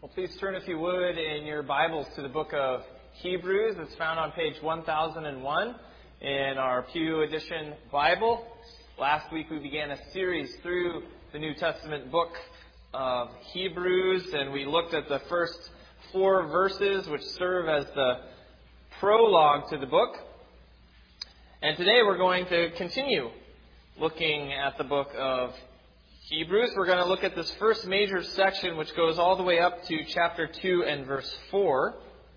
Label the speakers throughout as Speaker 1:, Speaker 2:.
Speaker 1: Well, please turn, if you would, in your Bibles to the book of Hebrews. It's found on page 1001 in our Pew Edition Bible. Last week we began a series through the New Testament book of Hebrews, and we looked at the first 4 verses, which serve as the prologue to the book. And today we're going to continue looking at the book of Hebrews. We're going to look at this first major section, which goes all the way up to chapter 2 and verse 4.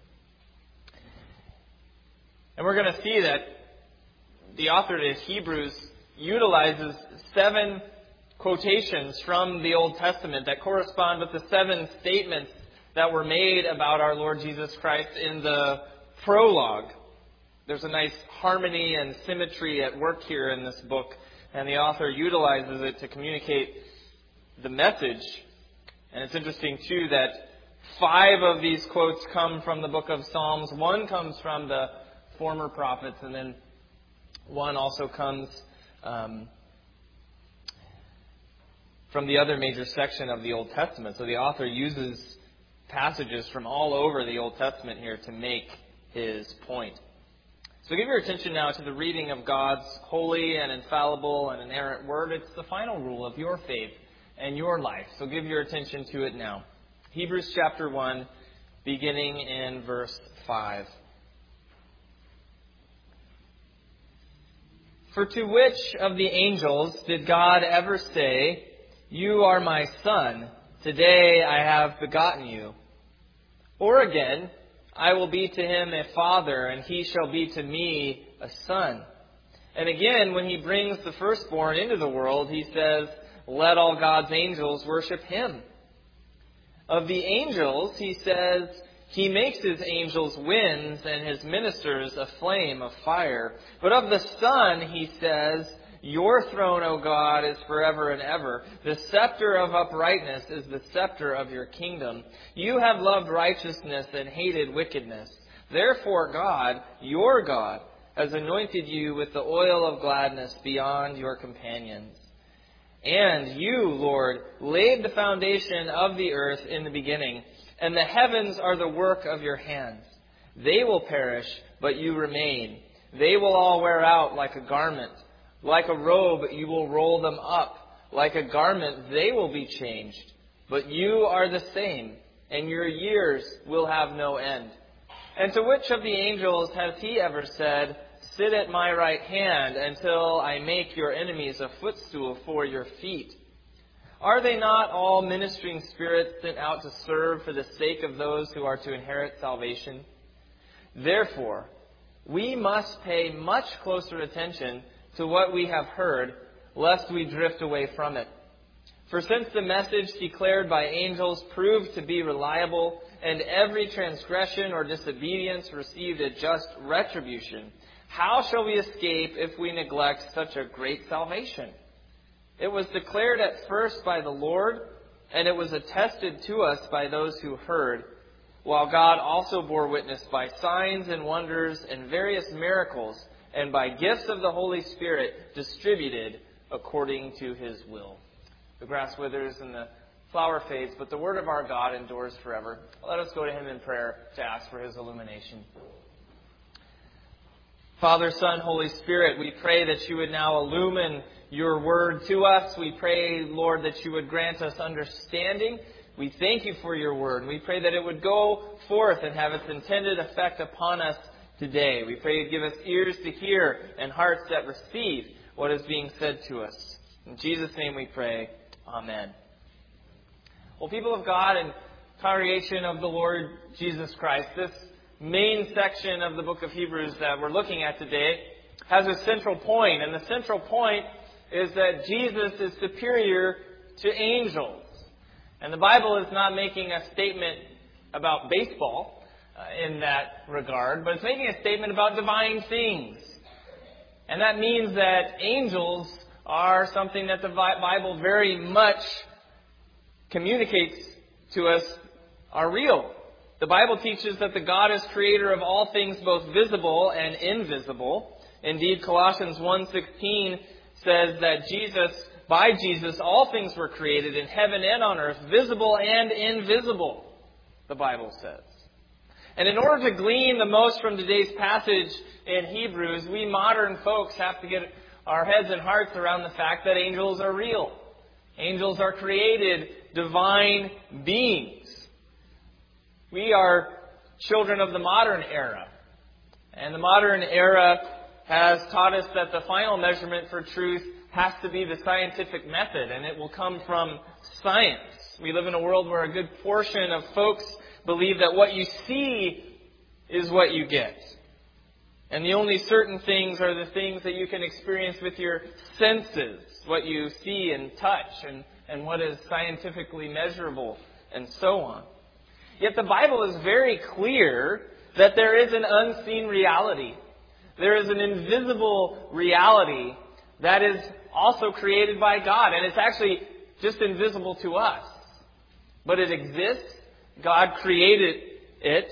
Speaker 1: And we're going to see that the author of Hebrews utilizes 7 quotations from the Old Testament that correspond with the 7 statements that were made about our Lord Jesus Christ in the prologue. There's a nice harmony and symmetry at work here in this book, and the author utilizes it to communicate the message. And it's interesting, too, that 5 of these quotes come from the book of Psalms. 1 comes from the former prophets, and then 1 also comes from the other major section of the Old Testament. So the author uses passages from all over the Old Testament here to make his point. So give your attention now to the reading of God's holy and infallible and inerrant word. It's the final rule of your faith and your life. So give your attention to it now. Hebrews chapter 1, beginning in verse 5. For to which of the angels did God ever say, "You are my son, today I have begotten you"? Or again, "I will be to him a father, and he shall be to me a son"? And again, when he brings the firstborn into the world, he says, "Let all God's angels worship him." Of the angels, he says, "He makes his angels winds and his ministers a flame of fire." But of the Son, he says, "Your throne, O God, is forever and ever. The scepter of uprightness is the scepter of your kingdom. You have loved righteousness and hated wickedness. Therefore God, your God, has anointed you with the oil of gladness beyond your companions. And you, Lord, laid the foundation of the earth in the beginning, and the heavens are the work of your hands. They will perish, but you remain. They will all wear out like a garment. Like a robe, you will roll them up. Like a garment, they will be changed. But you are the same, and your years will have no end. And to which of the angels has he ever said, "Sit at my right hand until I make your enemies a footstool for your feet"? Are they not all ministering spirits sent out to serve for the sake of those who are to inherit salvation? Therefore, we must pay much closer attention to what we have heard, lest we drift away from it. For since the message declared by angels proved to be reliable, and every transgression or disobedience received a just retribution, how shall we escape if we neglect such a great salvation? It was declared at first by the Lord, and it was attested to us by those who heard, while God also bore witness by signs and wonders and various miracles, and by gifts of the Holy Spirit distributed according to his will. The grass withers and the flower fades, but the word of our God endures forever. Let us go to him in prayer to ask for his illumination. Father, Son, Holy Spirit, we pray that you would now illumine your word to us. We pray, Lord, that you would grant us understanding. We thank you for your word. We pray that it would go forth and have its intended effect upon us today. We pray you'd give us ears to hear and hearts that receive what is being said to us. In Jesus' name we pray. Amen. Well, people of God and congregation of the Lord Jesus Christ, this main section of the book of Hebrews that we're looking at today has a central point. And the central point is that Jesus is superior to angels. And the Bible is not making a statement about baseball in that regard, but it's making a statement about divine things. And that means that angels are something that the Bible very much communicates to us are real. The Bible teaches that the God is creator of all things, both visible and invisible. Indeed, Colossians 1:16 says that by Jesus, all things were created in heaven and on earth, visible and invisible. the Bible says. And in order to glean the most from today's passage in Hebrews, we modern folks have to get our heads and hearts around the fact that angels are real. Angels are created divine beings. We are children of the modern era. And the modern era has taught us that the final measurement for truth has to be the scientific method, and it will come from science. We live in a world where a good portion of folks believe that what you see is what you get. And the only certain things are the things that you can experience with your senses, what you see and touch, and what is scientifically measurable, and so on. Yet the Bible is very clear that there is an unseen reality. There is an invisible reality that is also created by God. And it's actually just invisible to us. But it exists. God created it.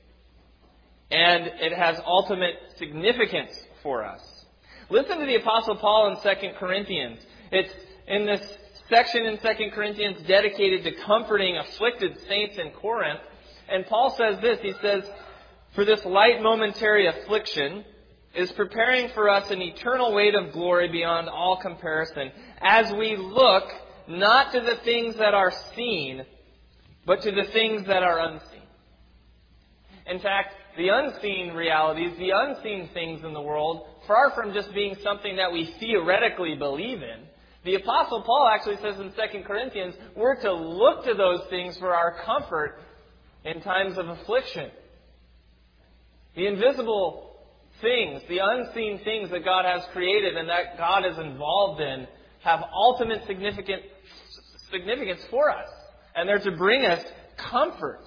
Speaker 1: And it has ultimate significance for us. Listen to the Apostle Paul in 2 Corinthians. It's in this section in 2 Corinthians dedicated to comforting afflicted saints in Corinth. And Paul says this. He says, "For this light momentary affliction is preparing for us an eternal weight of glory beyond all comparison, as we look not to the things that are seen, but to the things that are unseen." In fact, the unseen realities, the unseen things in the world, far from just being something that we theoretically believe in, the Apostle Paul actually says in 2 Corinthians, we're to look to those things for our comfort in times of affliction. The invisible things, the unseen things that God has created and that God is involved in have ultimate significance for us. And they're to bring us comfort.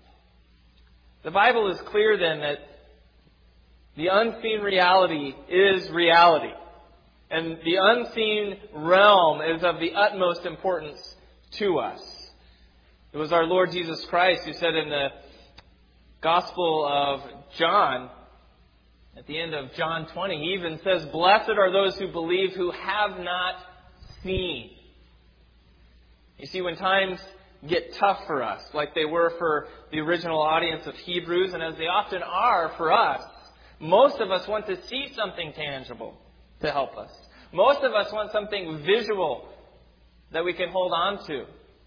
Speaker 1: The Bible is clear then that the unseen reality is reality. And the unseen realm is of the utmost importance to us. It was our Lord Jesus Christ who said in the Gospel of John, at the end of John 20, he even says, "Blessed are those who believe who have not seen." You see, when times get tough for us, like they were for the original audience of Hebrews, and as they often are for us, most of us want to see something tangible to help us. Most of us want something visual that we can hold on to.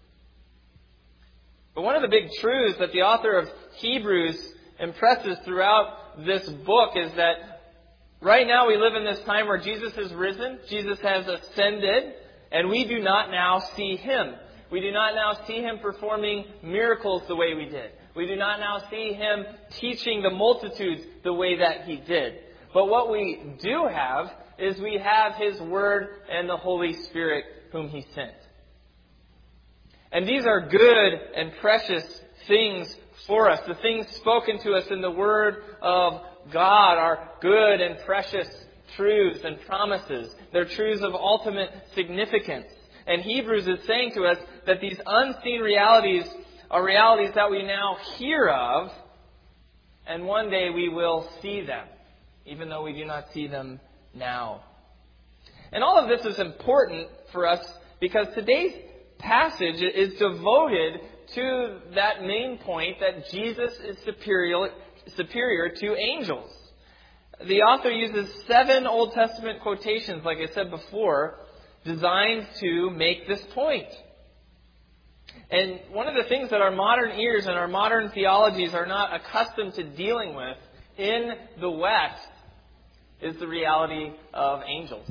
Speaker 1: But one of the big truths that the author of Hebrews impresses throughout this book is that right now we live in this time where Jesus is risen, Jesus has ascended, and we do not now see Him. We do not now see Him performing miracles the way we did. We do not now see Him teaching the multitudes the way that He did. But what we do have is we have His Word and the Holy Spirit whom He sent. And these are good and precious things for us. The things spoken to us in the Word of God are good and precious truths and promises. They're truths of ultimate significance. And Hebrews is saying to us that these unseen realities are realities that we now hear of, and one day we will see them, even though we do not see them now. And all of this is important for us because today's passage is devoted to that main point that Jesus is superior to angels. The author uses 7 Old Testament quotations, like I said before, designed to make this point. And one of the things that our modern ears and our modern theologies are not accustomed to dealing with in the West is the reality of angels.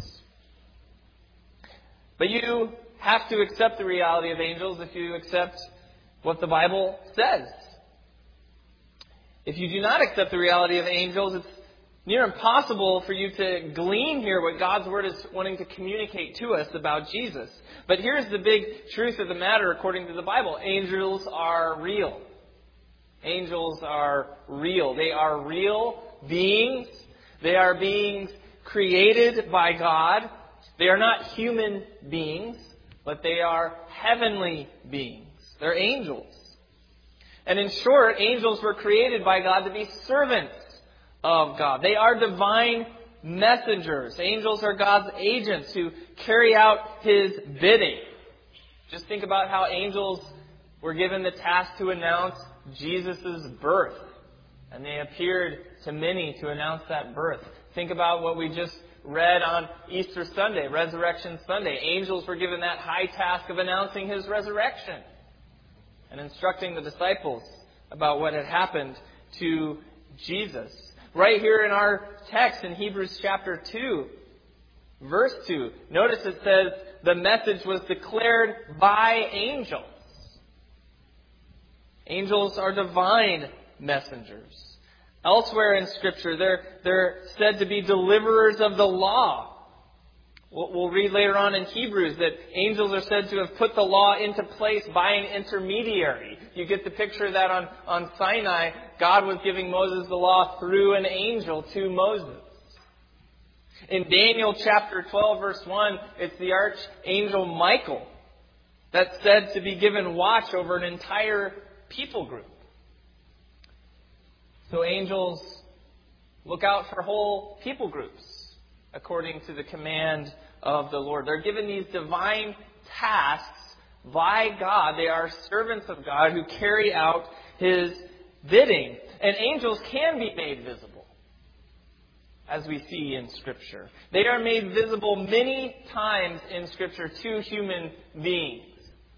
Speaker 1: But you have to accept the reality of angels if you accept what the Bible says. If you do not accept the reality of angels, it's near impossible for you to glean here what God's Word is wanting to communicate to us about Jesus. But here's the big truth of the matter according to the Bible. Angels are real. Angels are real. They are real beings. They are beings created by God. They are not human beings, but they are heavenly beings. They're angels. And in short, angels were created by God to be servants of God. They are divine messengers. Angels are God's agents who carry out His bidding. Just think about how angels were given the task to announce Jesus' birth. And they appeared to many to announce that birth. Think about what we just read on Easter Sunday, Resurrection Sunday. Angels were given that high task of announcing His resurrection and instructing the disciples about what had happened to Jesus. Right here in our text in Hebrews chapter 2, verse 2, notice it says the message was declared by angels. Angels are divine messengers. Elsewhere in Scripture, they're said to be deliverers of the law. We'll read later on in Hebrews that angels are said to have put the law into place by an intermediary. You get the picture that on Sinai, God was giving Moses the law through an angel to Moses. In Daniel chapter 12, verse 1, it's the archangel Michael that's said to be given watch over an entire people group. So angels look out for whole people groups according to the command of the Lord. They're given these divine tasks by God. They are servants of God who carry out His bidding. And angels can be made visible, as we see in Scripture. They are made visible many times in Scripture to human beings.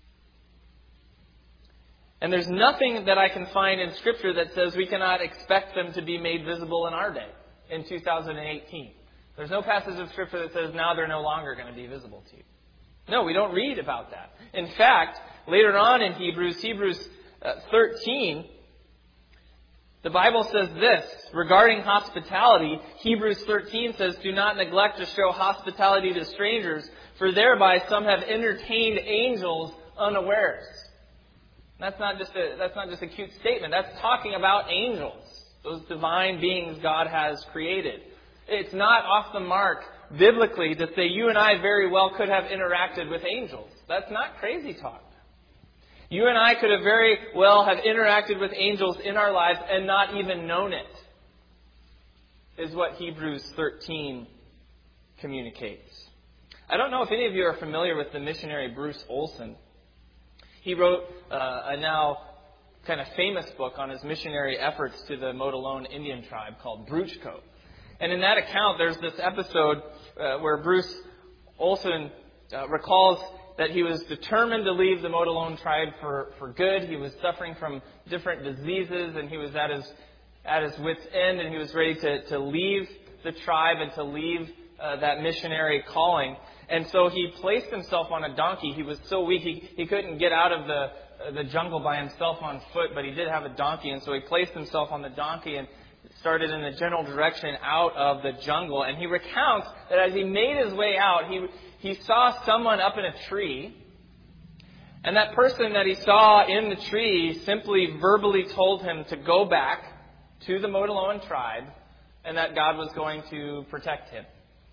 Speaker 1: And there's nothing that I can find in Scripture that says we cannot expect them to be made visible in our day, in 2018. There's no passage of Scripture that says now they're no longer going to be visible to you. No, we don't read about that. In fact, later on in Hebrews 13, the Bible says this regarding hospitality. Hebrews 13 says, "Do not neglect to show hospitality to strangers, for thereby some have entertained angels unawares." That's not just a cute statement. That's talking about angels, those divine beings God has created. It's not off the mark biblically to say you and I very well could have interacted with angels. That's not crazy talk. You and I could have very well have interacted with angels in our lives and not even known it, is what Hebrews 13 communicates. I don't know if any of you are familiar with the missionary Bruce Olson. He wrote a now kind of famous book on his missionary efforts to the Motilone Indian tribe called Bruchko. And in that account, there's this episode where Bruce Olson recalls that he was determined to leave the Motilone tribe for good. He was suffering from different diseases, and he was at his wit's end, and he was ready to leave the tribe and to leave that missionary calling. And so he placed himself on a donkey. He was so weak, he couldn't get out of the jungle by himself on foot, but he did have a donkey. And so he placed himself on the donkey and started in the general direction out of the jungle. And he recounts that as he made his way out, he saw someone up in a tree. And that person that he saw in the tree simply verbally told him to go back to the Motilone tribe and that God was going to protect him.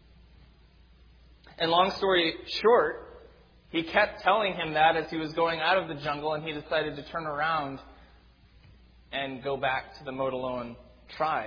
Speaker 1: And long story short, he kept telling him that as he was going out of the jungle, and he decided to turn around and go back to the Motilone tribe.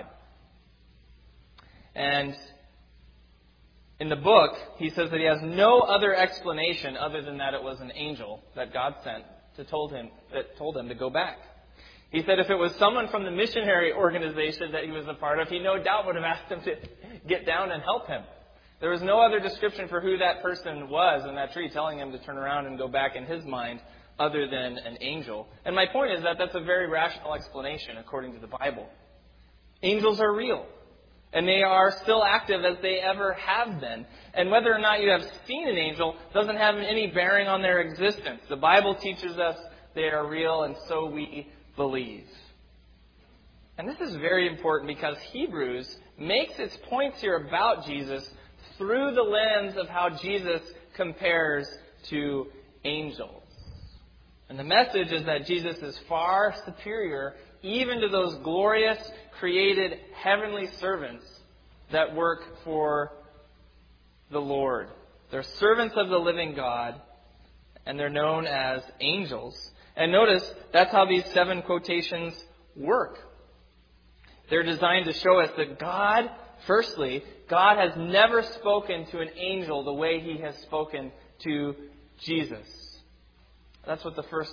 Speaker 1: And in the book, he says that he has no other explanation other than that it was an angel that God sent that told him to go back. He said if it was someone from the missionary organization that he was a part of, he no doubt would have asked him to get down and help him. There was no other description for who that person was in that tree telling him to turn around and go back in his mind other than an angel. And my point is that that's a very rational explanation according to the Bible. Angels are real. And they are still active as they ever have been. And whether or not you have seen an angel doesn't have any bearing on their existence. The Bible teaches us they are real, and so we believe. And this is very important because Hebrews makes its points here about Jesus through the lens of how Jesus compares to angels. And the message is that Jesus is far superior even to those glorious, created heavenly servants that work for the Lord. They're servants of the living God, and they're known as angels. And notice, that's how these 7 quotations work. They're designed to show us that God, firstly, God has never spoken to an angel the way He has spoken to Jesus. That's what the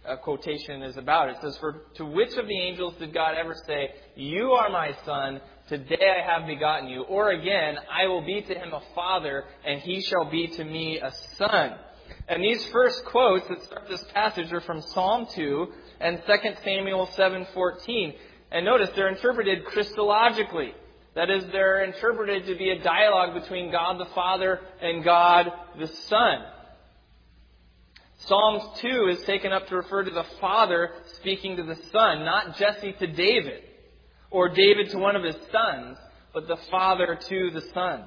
Speaker 1: quotation is about. It says, "For to which of the angels did God ever say, 'You are my son, today I have begotten you'? Or again, 'I will be to him a father, and he shall be to me a son'?" And these first quotes that start this passage are from Psalm 2 and 2 Samuel 7:14. And notice they're interpreted Christologically. That is, they're interpreted to be a dialogue between God the Father and God the Son. Psalm 2 is taken up to refer to the Father speaking to the Son, not Jesse to David, or David to one of his sons, but the Father to the Son.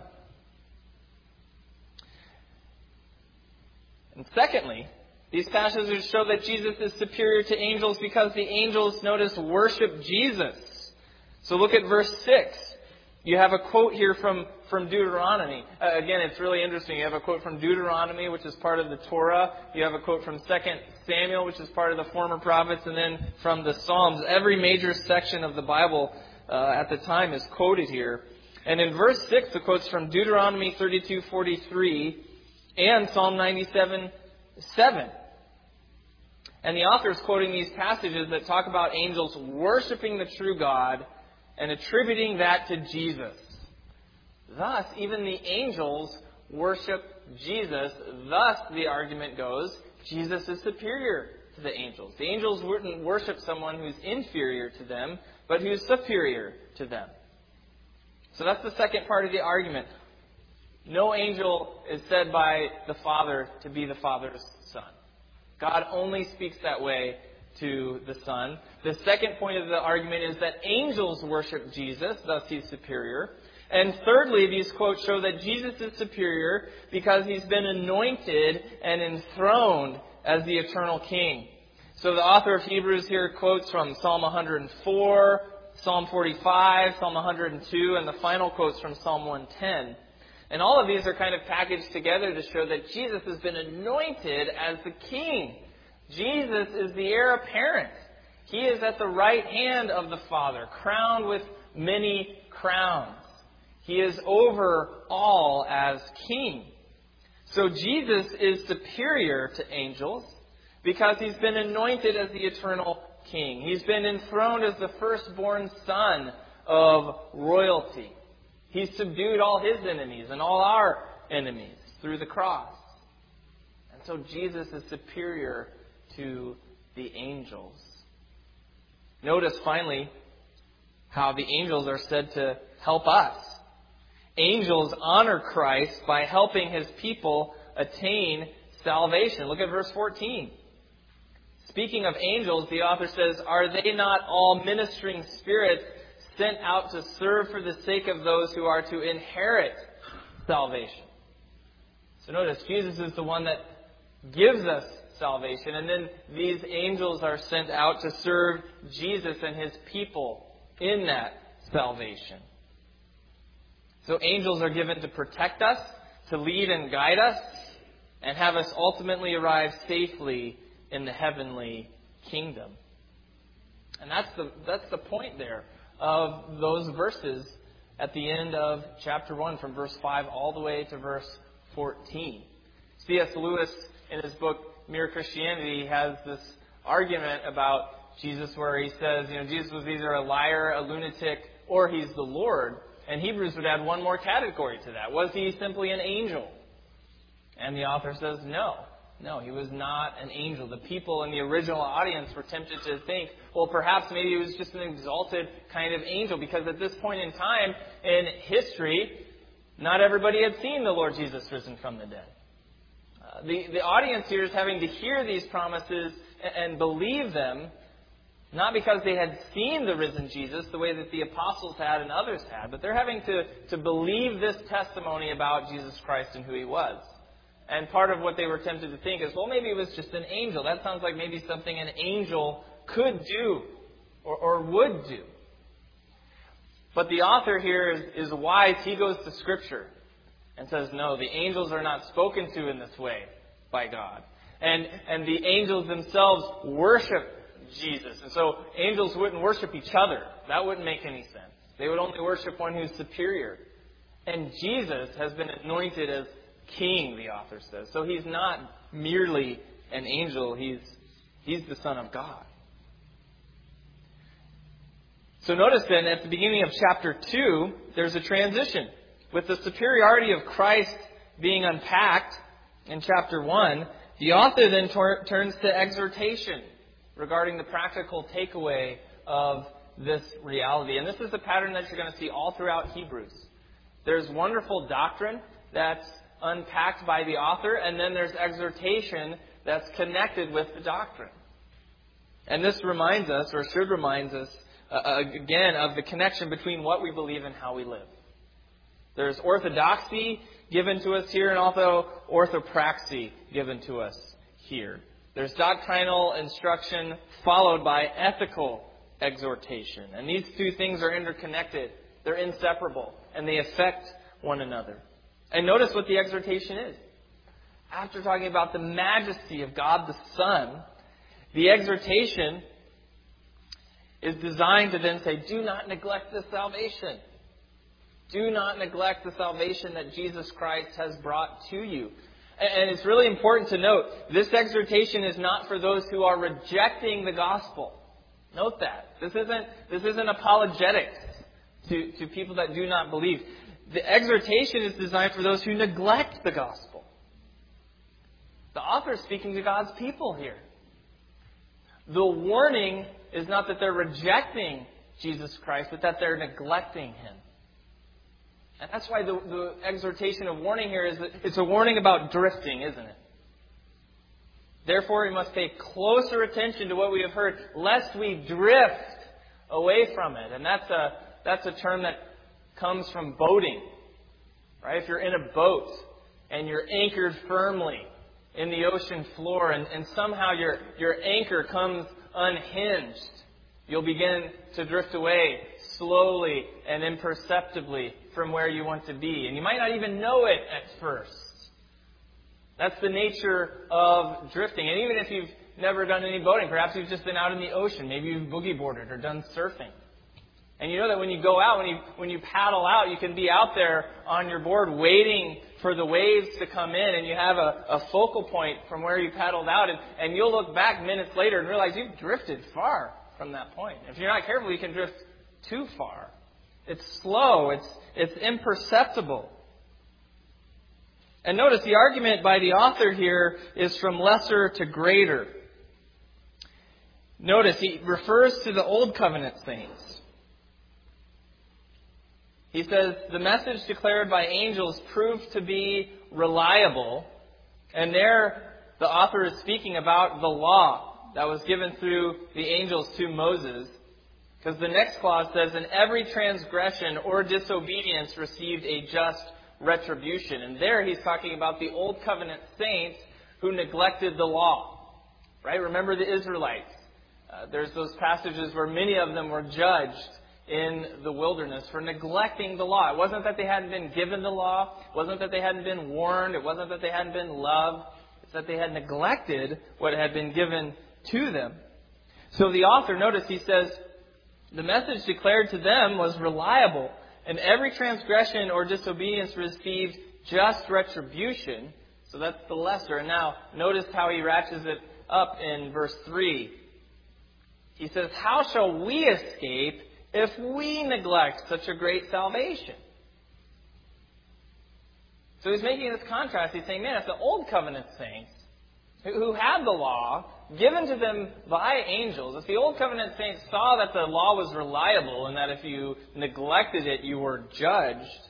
Speaker 1: And secondly, these passages show that Jesus is superior to angels because the angels, notice, worship Jesus. So look at verse 6. You have a quote here from Deuteronomy. Again, it's really interesting. You have a quote from Deuteronomy, which is part of the Torah. You have a quote from 2 Samuel, which is part of the former prophets, and then from the Psalms. Every major section of the Bible at the time is quoted here. And in verse 6, the quote's from Deuteronomy 32:43 and Psalm 97:7. And the author is quoting these passages that talk about angels worshiping the true God and attributing that to Jesus. Thus, even the angels worship Jesus. Thus, the argument goes, Jesus is superior to the angels. The angels wouldn't worship someone who's inferior to them, but who's superior to them. So that's the second part of the argument. No angel is said by the Father to be the Father's Son. God only speaks that way to the Son. The second point of the argument is that angels worship Jesus, thus he's superior. And thirdly, these quotes show that Jesus is superior because he's been anointed and enthroned as the eternal King. So the author of Hebrews here quotes from Psalm 104, Psalm 45, Psalm 102, and the final quotes from Psalm 110. And all of these are kind of packaged together to show that Jesus has been anointed as the King. Jesus is the heir apparent. He is at the right hand of the Father, crowned with many crowns. He is over all as King. So Jesus is superior to angels because he's been anointed as the eternal King. He's been enthroned as the firstborn son of royalty. He's subdued all his enemies and all our enemies through the cross. And so Jesus is superior to the angels. Notice finally how the angels are said to help us. Angels honor Christ by helping his people attain salvation. Look at verse 14. Speaking of angels, the author says, "Are they not all ministering spirits sent out to serve for the sake of those who are to inherit salvation?" So notice, Jesus is the one that gives us salvation. And then these angels are sent out to serve Jesus and his people in that salvation. So angels are given to protect us, to lead and guide us, and have us ultimately arrive safely in the heavenly kingdom. And that's the point there of those verses at the end of chapter 1, from verse 5 all the way to verse 14. C.S. Lewis, in his book Mere Christianity, has this argument about Jesus where he says, Jesus was either a liar, a lunatic, or he's the Lord. And Hebrews would add one more category to that. Was he simply an angel? And the author says no. No, he was not an angel. The people in the original audience were tempted to think, well, perhaps maybe he was just an exalted kind of angel, because at this point in time in history, not everybody had seen the Lord Jesus risen from the dead. The audience here is having to hear these promises and believe them, not because they had seen the risen Jesus the way that the apostles had and others had, but they're having to believe this testimony about Jesus Christ and who he was. And part of what they were tempted to think is, well, maybe it was just an angel. That sounds like maybe something an angel could do or would do. But the author here is wise. He goes to Scripture and says, no, the angels are not spoken to in this way by God. And the angels themselves worship Jesus. And so angels wouldn't worship each other. That wouldn't make any sense. They would only worship one who's superior. And Jesus has been anointed as King, the author says. So he's not merely an angel. He's He's the Son of God. So notice then, at the beginning of chapter 2, there's a transition. With the superiority of Christ being unpacked in chapter 1, the author then turns to exhortation regarding the practical takeaway of this reality. And this is a pattern that you're going to see all throughout Hebrews. There's wonderful doctrine that's unpacked by the author, and then there's exhortation that's connected with the doctrine. And this reminds us, or should remind us, again, of the connection between what we believe and how we live. There's orthodoxy given to us here, and also orthopraxy given to us here. There's doctrinal instruction followed by ethical exhortation. And these two things are interconnected. They're inseparable, and they affect one another. And notice what the exhortation is. After talking about the majesty of God the Son, the exhortation is designed to then say, do not neglect this salvation. Do not neglect the salvation that Jesus Christ has brought to you. And it's really important to note, this exhortation is not for those who are rejecting the gospel. Note that. This isn't apologetics to people that do not believe. The exhortation is designed for those who neglect the gospel. The author is speaking to God's people here. The warning is not that they're rejecting Jesus Christ, but that they're neglecting Him. And that's why the exhortation of warning here is that it's a warning about drifting, isn't it? Therefore, we must pay closer attention to what we have heard, lest we drift away from it. And that's a term that comes from boating. Right? If you're in a boat and you're anchored firmly in the ocean floor and somehow your anchor comes unhinged, you'll begin to drift away slowly and imperceptibly from where you want to be. And you might not even know it at first. That's the nature of drifting. And even if you've never done any boating, perhaps you've just been out in the ocean. Maybe you've boogie boarded or done surfing. And you know that when you go out, when you paddle out, you can be out there on your board waiting for the waves to come in, and you have a focal point from where you paddled out, and you'll look back minutes later and realize you've drifted far from that point. If you're not careful, you can drift too far. It's slow. It's imperceptible. And notice the argument by the author here is from lesser to greater. Notice he refers to the Old Covenant saints. He says, the message declared by angels proved to be reliable. And there, the author is speaking about the law that was given through the angels to Moses. Because the next clause says, and every transgression or disobedience received a just retribution. And there he's talking about the Old Covenant saints who neglected the law. Right? Remember the Israelites. There's those passages where many of them were judged in the wilderness for neglecting the law. It wasn't that they hadn't been given the law. It wasn't that they hadn't been warned. It wasn't that they hadn't been loved. It's that they had neglected what had been given to them. So the author, notice he says, the message declared to them was reliable, and every transgression or disobedience received just retribution. So that's the lesser. And now notice how he ratchets it up in verse 3. He says, how shall we escape if we neglect such a great salvation? So he's making this contrast. He's saying, man, if the Old Covenant saints who had the law given to them by angels, if the Old Covenant saints saw that the law was reliable and that if you neglected it, you were judged,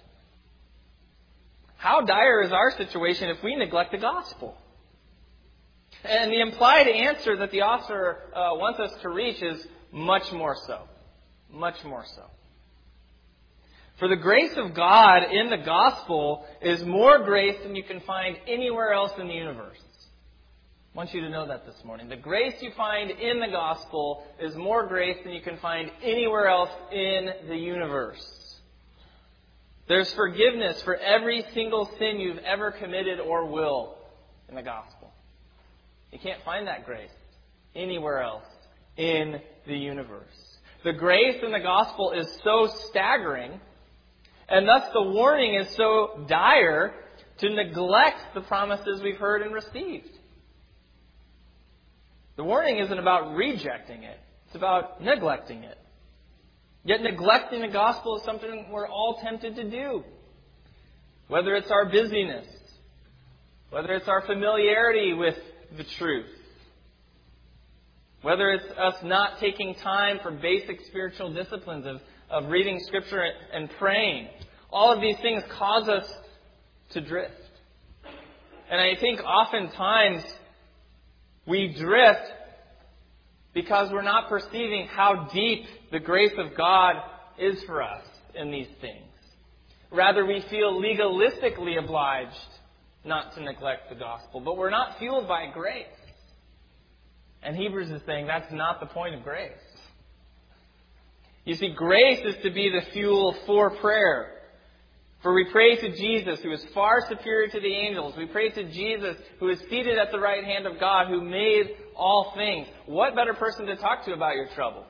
Speaker 1: how dire is our situation if we neglect the gospel? And the implied answer that the author wants us to reach is much more so. Much more so. For the grace of God in the gospel is more grace than you can find anywhere else in the universe. I want you to know that this morning. The grace you find in the gospel is more grace than you can find anywhere else in the universe. There's forgiveness for every single sin you've ever committed or will in the gospel. You can't find that grace anywhere else in the universe. The grace in the gospel is so staggering, and thus the warning is so dire to neglect the promises we've heard and received. The warning isn't about rejecting it. It's about neglecting it. Yet neglecting the gospel is something we're all tempted to do. Whether it's our busyness, whether it's our familiarity with the truth, whether it's us not taking time for basic spiritual disciplines of reading Scripture and praying. All of these things cause us to drift. And I think oftentimes we drift because we're not perceiving how deep the grace of God is for us in these things. Rather, we feel legalistically obliged not to neglect the gospel. But we're not fueled by grace. And Hebrews is saying that's not the point of grace. You see, grace is to be the fuel for prayer. For we pray to Jesus, who is far superior to the angels. We pray to Jesus, who is seated at the right hand of God, who made all things. What better person to talk to about your troubles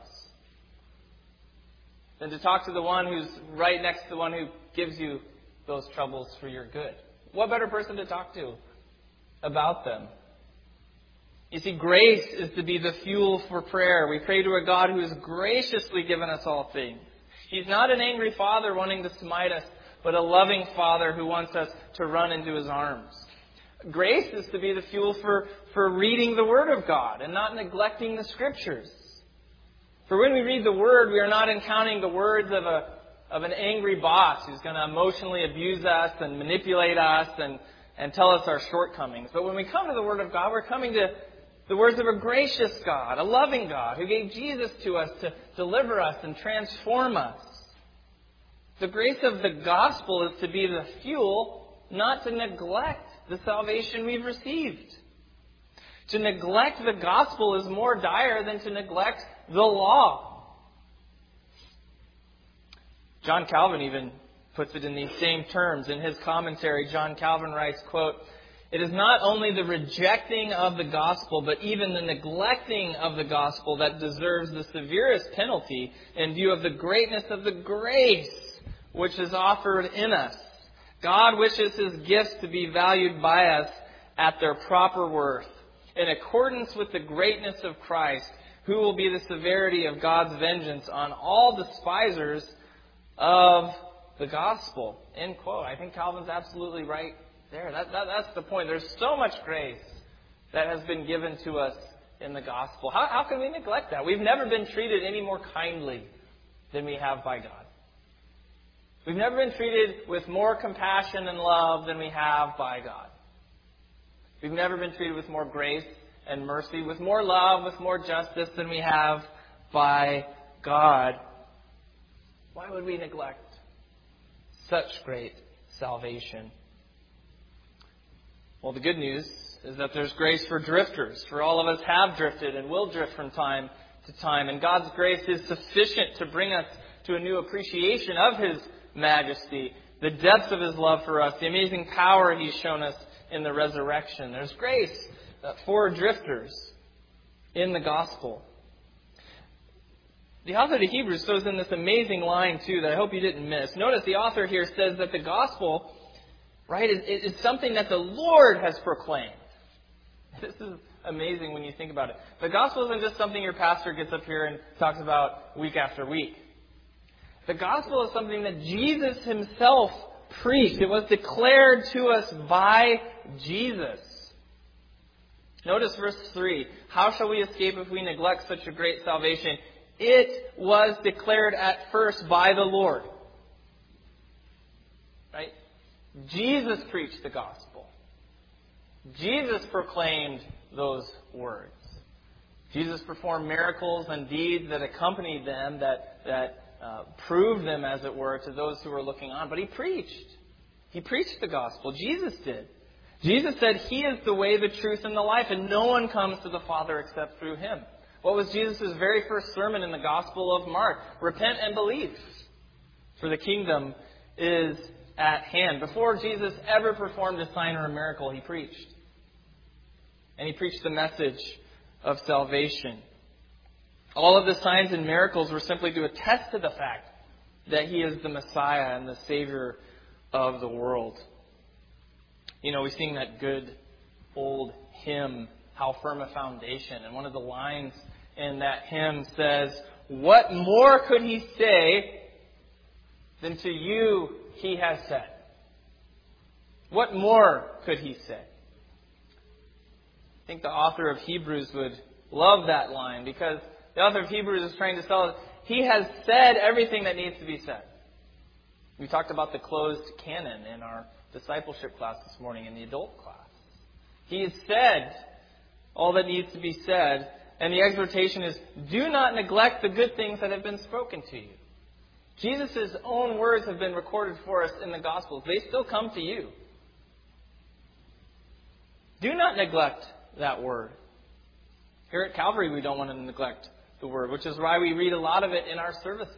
Speaker 1: than to talk to the one who's right next to the one who gives you those troubles for your good? What better person to talk to about them? You see, grace is to be the fuel for prayer. We pray to a God who has graciously given us all things. He's not an angry father wanting to smite us, but a loving Father who wants us to run into His arms. Grace is to be the fuel for reading the Word of God and not neglecting the Scriptures. For when we read the Word, we are not encountering the words of an angry boss who's going to emotionally abuse us and manipulate us and tell us our shortcomings. But when we come to the Word of God, we're coming to the words of a gracious God, a loving God, who gave Jesus to us to deliver us and transform us. The grace of the gospel is to be the fuel, not to neglect the salvation we've received. To neglect the gospel is more dire than to neglect the law. John Calvin even puts it in these same terms. In his commentary, John Calvin writes, quote, "It is not only the rejecting of the gospel, but even the neglecting of the gospel that deserves the severest penalty in view of the greatness of the grace which is offered in us. God wishes His gifts to be valued by us at their proper worth, in accordance with the greatness of Christ, who will be the severity of God's vengeance on all despisers of the gospel." End quote. I think Calvin's absolutely right there. That's the point. There's so much grace that has been given to us in the gospel. How can we neglect that? We've never been treated any more kindly than we have by God. We've never been treated with more compassion and love than we have by God. We've never been treated with more grace and mercy, with more love, with more justice than we have by God. Why would we neglect such great salvation? Well, the good news is that there's grace for drifters. For all of us have drifted and will drift from time to time. And God's grace is sufficient to bring us to a new appreciation of His majesty, the depths of His love for us, the amazing power He's shown us in the resurrection. There's grace for drifters in the gospel. The author of the Hebrews throws in this amazing line, too, that I hope you didn't miss. Notice the author here says that the gospel, right, is something that the Lord has proclaimed. This is amazing when you think about it. The gospel isn't just something your pastor gets up here and talks about week after week. The gospel is something that Jesus Himself preached. It was declared to us by Jesus. Notice verse 3. "How shall we escape if we neglect such a great salvation? It was declared at first by the Lord." Right? Jesus preached the gospel. Jesus proclaimed those words. Jesus performed miracles and deeds that accompanied them, that proved them, as it were, to those who were looking on. But He preached. He preached the gospel. Jesus did. Jesus said He is the way, the truth, and the life, and no one comes to the Father except through Him. What was Jesus' very first sermon in the Gospel of Mark? Repent and believe, for the kingdom is at hand. Before Jesus ever performed a sign or a miracle, He preached. And He preached the message of salvation. All of the signs and miracles were simply to attest to the fact that He is the Messiah and the Savior of the world. You know, we sing that good old hymn, how firm a foundation. And one of the lines in that hymn says, what more could he say than to you he has said? What more could he say? I think the author of Hebrews would love that line, because the author of Hebrews is trying to tell us he has said everything that needs to be said. We talked about the closed canon in our discipleship class this morning, in the adult class. He has said all that needs to be said, and the exhortation is, do not neglect the good things that have been spoken to you. Jesus' own words have been recorded for us in the Gospels. They still come to you. Do not neglect that word. Here at Calvary, we don't want to neglect the word, which is why we read a lot of it in our services.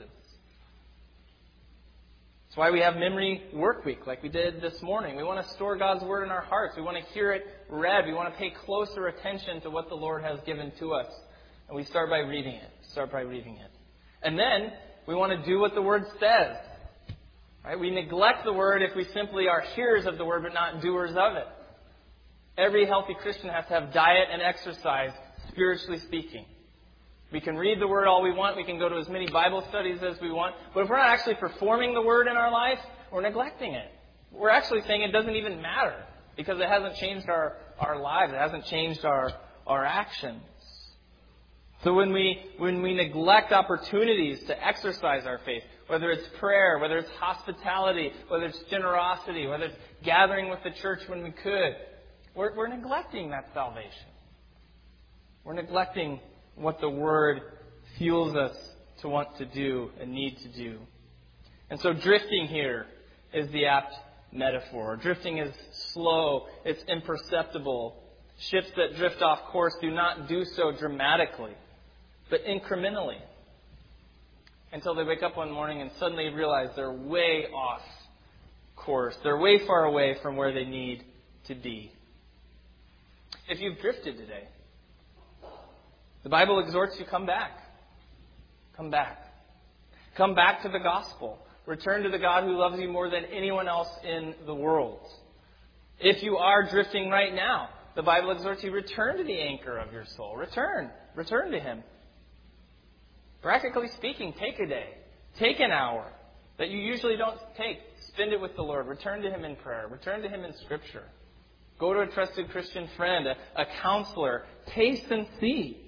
Speaker 1: It's why we have Memory Work Week like we did this morning. We want to store God's Word in our hearts. We want to hear it read. We want to pay closer attention to what the Lord has given to us. And we start by reading it. And then we want to do what the Word says. Right? We neglect the Word if we simply are hearers of the Word but not doers of it. Every healthy Christian has to have diet and exercise, spiritually speaking. We can read the Word all we want. We can go to as many Bible studies as we want. But if we're not actually performing the Word in our life, we're neglecting it. We're actually saying it doesn't even matter because it hasn't changed our lives. It hasn't changed our actions. So when we neglect opportunities to exercise our faith, whether it's prayer, whether it's hospitality, whether it's generosity, whether it's gathering with the church when we could, we're neglecting that salvation. We're neglecting what the Word fuels us to want to do and need to do. And so drifting here is the apt metaphor. Drifting is slow. It's imperceptible. Ships that drift off course do not do so dramatically, but incrementally, until they wake up one morning and suddenly realize they're way off course. They're way far away from where they need to be. If you've drifted today, the Bible exhorts you, come back. Come back. Come back to the gospel. Return to the God who loves you more than anyone else in the world. If you are drifting right now, the Bible exhorts you, return to the anchor of your soul. Return. Return to Him. Practically speaking, take a day. Take an hour that you usually don't take. Spend it with the Lord. Return to Him in prayer. Return to Him in Scripture. Go to a trusted Christian friend, a counselor. Taste and see.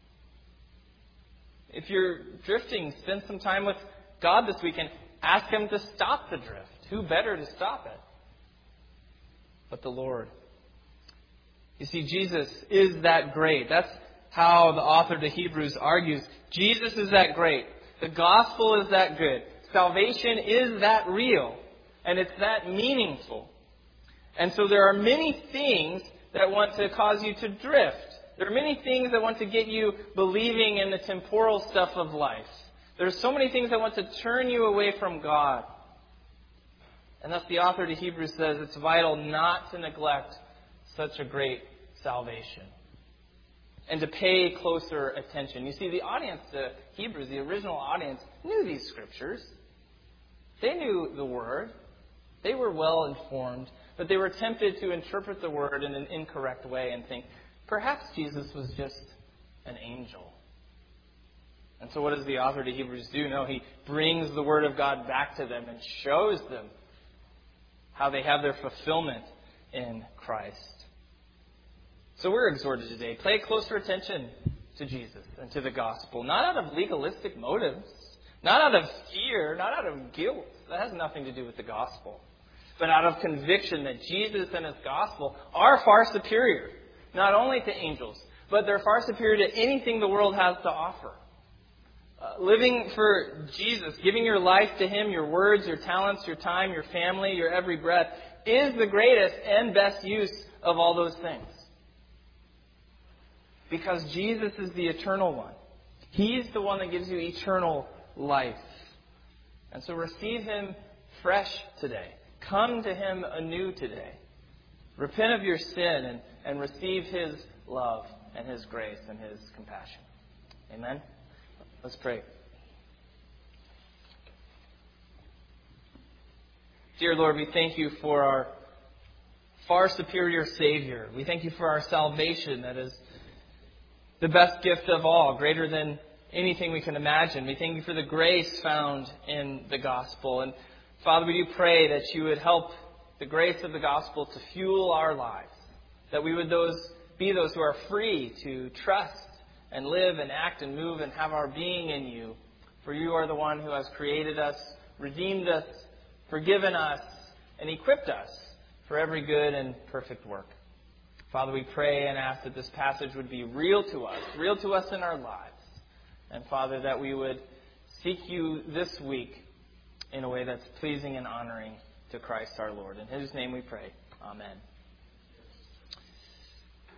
Speaker 1: If you're drifting, spend some time with God this weekend. Ask Him to stop the drift. Who better to stop it but the Lord? You see, Jesus is that great. That's how the author of the Hebrews argues. Jesus is that great. The gospel is that good. Salvation is that real. And it's that meaningful. And so there are many things that want to cause you to drift. There are many things that want to get you believing in the temporal stuff of life. There are so many things that want to turn you away from God. And thus the author of the Hebrews says it's vital not to neglect such a great salvation and to pay closer attention. You see, the audience, the Hebrews, the original audience, knew these scriptures. They knew the Word. They were well informed, but they were tempted to interpret the Word in an incorrect way and think, perhaps Jesus was just an angel. And so what does the author of the Hebrews do? No, he brings the Word of God back to them and shows them how they have their fulfillment in Christ. So we're exhorted today, pay closer attention to Jesus and to the gospel, not out of legalistic motives, not out of fear, not out of guilt. That has nothing to do with the gospel. But out of conviction that Jesus and His gospel are far superior. Not only to angels, but they're far superior to anything the world has to offer. Living for Jesus, giving your life to Him, your words, your talents, your time, your family, your every breath, is the greatest and best use of all those things. Because Jesus is the eternal one. He's the one that gives you eternal life. And so receive Him fresh today. Come to Him anew today. Repent of your sin and receive His love and His grace and His compassion. Amen? Let's pray. Dear Lord, we thank You for our far superior Savior. We thank you for our salvation that is the best gift of all, greater than anything we can imagine. We thank you for the grace found in the gospel. And Father, we do pray that you would help the grace of the gospel to fuel our lives, that we would be those who are free to trust and live and act and move and have our being in you. For you are the one who has created us, redeemed us, forgiven us, and equipped us for every good and perfect work. Father, we pray and ask that this passage would be real to us in our lives. And Father, that we would seek you this week in a way that's pleasing and honoring to Christ our Lord. In his name we pray. Amen.